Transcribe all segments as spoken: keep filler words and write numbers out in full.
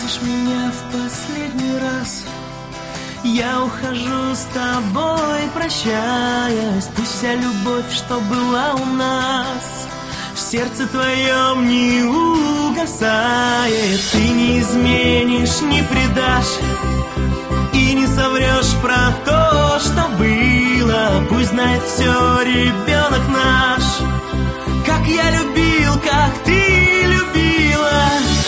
простишь меня в последний раз, я ухожу с тобой, прощаясь. Пусть вся любовь, что была у нас, в сердце твоем не угасает. Ты не изменишь, не предашь и не соврешь про то, что было. Пусть знает все ребенок наш, как я любил, как ты любила.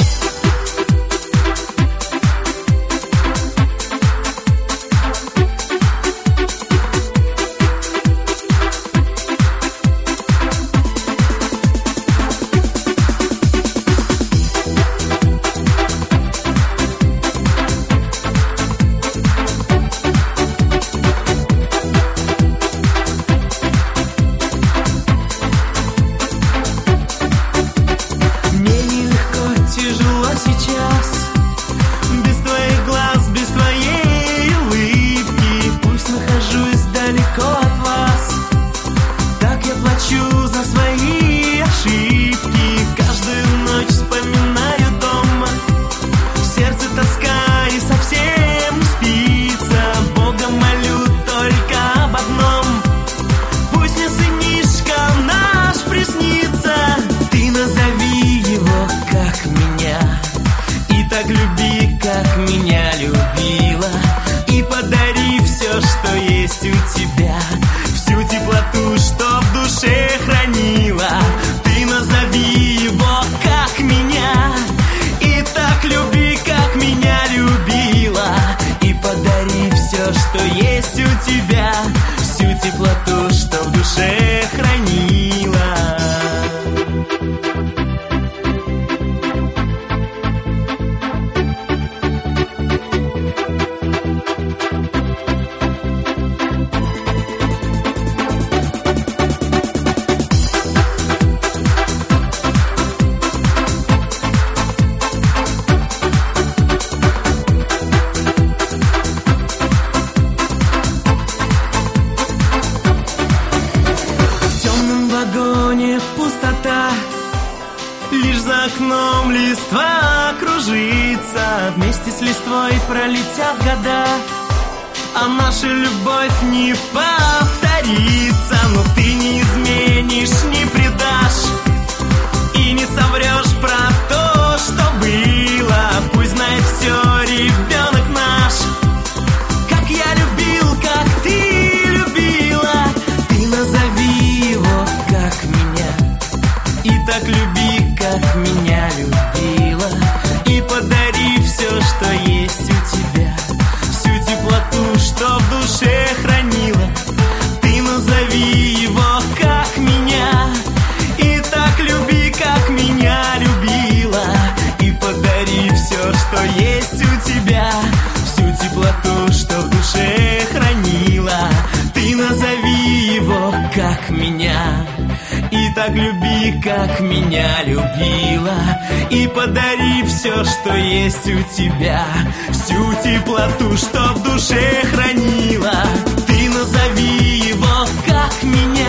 Что есть у тебя, всю теплоту, что в душе хранила. Ты назови его, как меня.